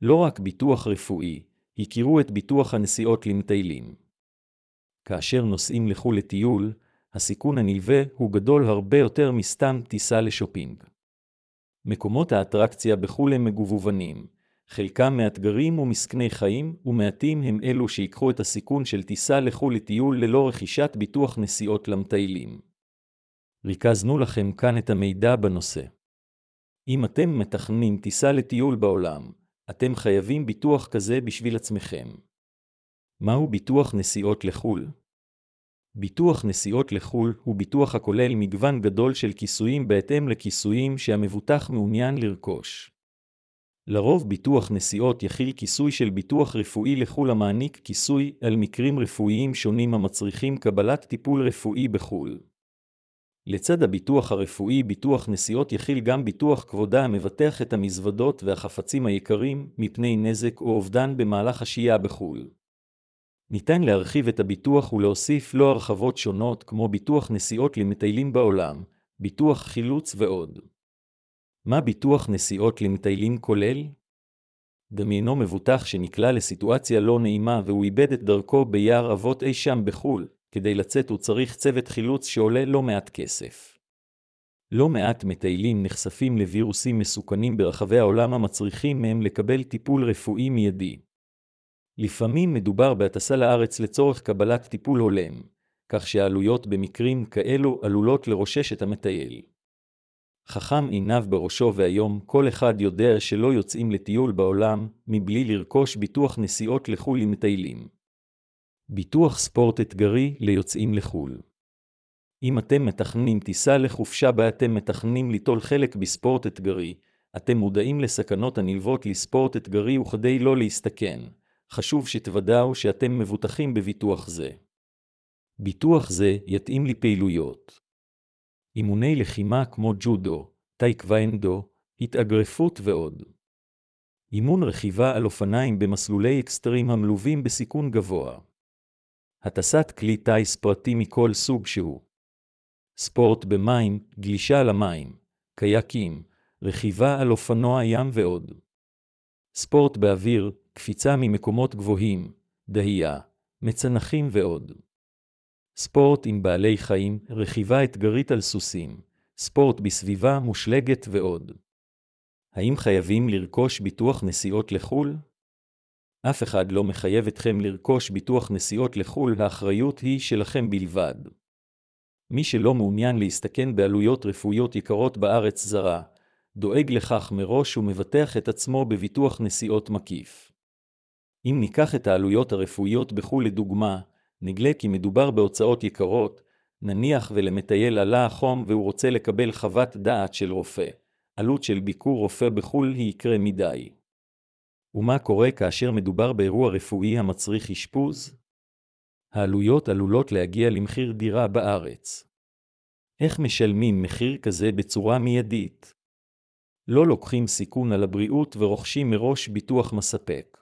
לא רק ביטוח רפואי, הכירו את ביטוח הנסיעות למטיילים. כאשר נוסעים לחו"ל לטיול, הסיכון הנלווה הוא גדול הרבה יותר מסתם טיסה לשופינג. מקומות האטרקציה בחו"ל הם מגוונים, חלקם מאתגרים ומסכני חיים, ומעטים הם אלו שיקחו את הסיכון של טיסה לחו"ל לטיול ללא רכישת ביטוח נסיעות למטיילים. ריכזנו לכם כאן את המידע בנושא. אם אתם מתכננים טיסה לטיול בעולם, אתם חייבים ביטוח כזה בשביל עצמכם. מהו ביטוח נסיעות לחו"ל? ביטוח נסיעות לחו"ל הוא ביטוח הכולל מגוון גדול של כיסויים בהתאם לכיסויים שהמבוטח מעוניין לרכוש. לרוב ביטוח נסיעות יכיל כיסוי של ביטוח רפואי לחו"ל המעניק כיסוי על מקרים רפואיים שונים המצריכים קבלת טיפול רפואי בחו"ל. לצד הביטוח הרפואי, ביטוח נסיעות יכיל גם ביטוח כבודה המבטח את המזוודות והחפצים היקרים מפני נזק או אובדן במהלך השהייה בחו"ל. ניתן להרחיב את הביטוח ולהוסיף לו הרחבות שונות כמו ביטוח נסיעות למטיילים בעולם, ביטוח חילוץ ועוד. מה ביטוח נסיעות למטיילים כולל? דמיינו מבוטח שנקלע לסיטואציה לא נעימה והוא איבד את דרכו ביער אבות אי שם בחו"ל. כדי לצאת הוא צריך צוות חילוץ שעולה לא מעט כסף. לא מעט מטיילים נחשפים לווירוסים מסוכנים ברחבי העולם המצריכים מהם לקבל טיפול רפואי מיידי. לפעמים מדובר בהטסה לארץ לצורך קבלת טיפול הולם, כך שהעלויות במקרים כאלו עלולות לרושש את המטייל. חכם עיניו בראשו, והיום כל אחד יודע שלא יוצאים לטיול בעולם מבלי לרכוש ביטוח נסיעות לחו"ל למטיילים. ביטוח ספורט אתגרי ליוצאים לחו"ל. אם אתם מתכננים טיסה לחופשה בה אתם מתכננים ליטול חלק בספורט אתגרי, אתם מודעים לסכנות הנלוות לספורט אתגרי, וכדי לא להסתכן, חשוב שתוודאו שאתם מבוטחים בביטוח זה. ביטוח זה יתאים לפעילויות. אימוני לחימה כמו ג'ודו, טייקוונדו, התאגרפות ועוד. אימון רכיבה על אופניים במסלולי אקסטרים המלווים בסיכון גבוה. הטסת כלי טיס פרטי מכל סוג שהוא. ספורט במים, גלישה על המים, קייקים, רכיבה על אופנוע ים ועוד. ספורט באוויר, קפיצה ממקומות גבוהים, דהייה, מצנחים ועוד. ספורט עם בעלי חיים, רכיבה אתגרית על סוסים, ספורט בסביבה מושלגת ועוד. האם חייבים לרכוש ביטוח נסיעות לחו"ל? אף אחד לא מחייב אתכם לרכוש ביטוח נסיעות לחו"ל, האחריות היא שלכם בלבד. מי שלא מעוניין להסתכן בעלויות רפואיות יקרות בארץ זרה, דואג לכך מראש ומבטח את עצמו בביטוח נסיעות מקיף. אם ניקח את העלויות הרפואיות בחו"ל לדוגמה, נגלה כי מדובר בהוצאות יקרות, נניח ולמטייל עלה החום והוא רוצה לקבל חוות דעת של רופא. עלות של ביקור רופא בחו"ל היא יקרה מדי. ומה קורה כאשר מדובר באירוע רפואי המצריך אשפוז? העלויות עלולות להגיע למחיר דירה בארץ. איך משלמים מחיר כזה בצורה מיידית? לא לוקחים סיכון על הבריאות ורוכשים מראש ביטוח מספק.